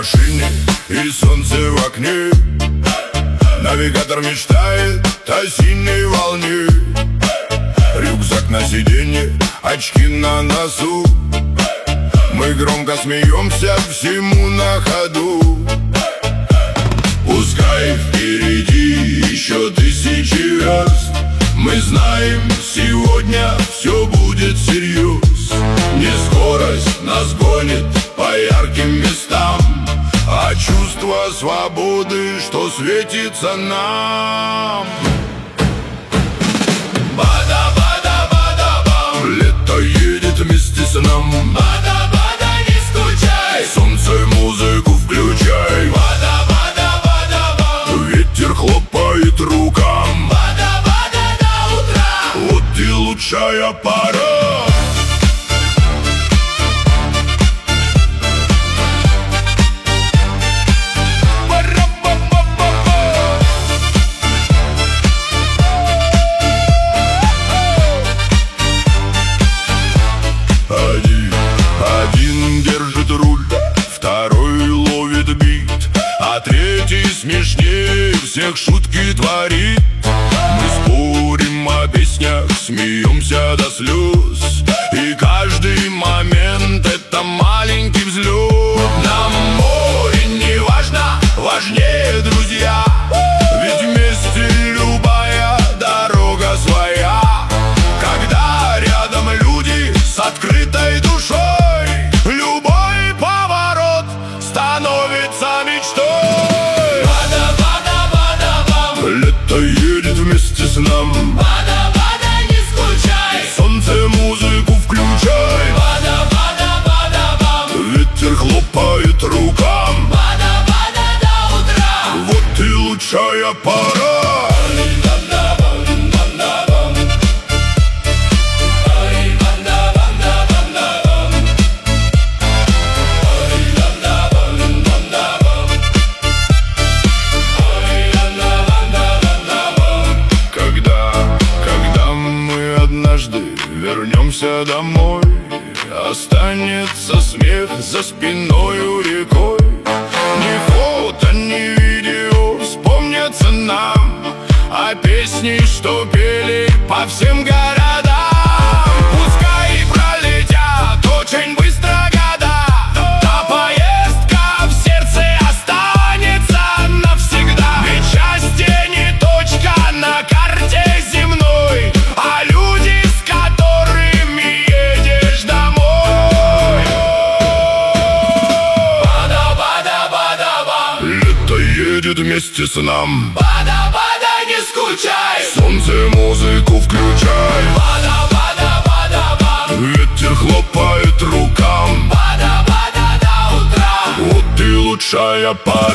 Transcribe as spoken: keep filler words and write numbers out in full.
машине и солнце в окне. Навигатор мечтает о синей волне. Рюкзак на сиденье, очки на носу. Мы громко смеемся всему на ходу. Пускай впереди еще тысячи верст, мы знаем, сегодня все будет всерьез. Не скорость нас гонит по ярким местам, а чувство свободы, что светится нам. Бада-бада-бада-бам, лето едет вместе с нам. Бада-бада, не скучай, солнце, музыку включай. Бада-бада-бада-бам, ветер хлопает рукам. Бада-бада до утра, вот и лучшая пора. Третий смешнее всех шутки творит. Мы спорим о песнях, смеемся до слез, и каждый момент это маленький взлет. Нам море не важно, важнее друзья, ведь вместе любая дорога своя. Когда рядом люди с открытой душой, любой поворот становится мечтой. Едет вместе с нам. Бада-бада, не скучай, солнце, музыку включай. Бада-бада-бада-бам, ветер хлопает рукам. Бада-бада до утра, вот и лучшая пора. Вернемся домой, останется смех за спиною рекой. Ни фото, ни видео вспомнятся нам, а песни, что пели по всем городам. Пускай пролетят очень быстро года, та поездка в сердце останется навсегда. Ведь счастье не точка на карте земной, а люди, с которыми едешь домой. Бада-бада-бада-бам, лето едет вместе с нам. Бада-бада, не скучай, солнце, музыку включай. Бада-бада-бада-бам, ветер хлопает рукам. Бада-бада до утра, вот и лучшая пора.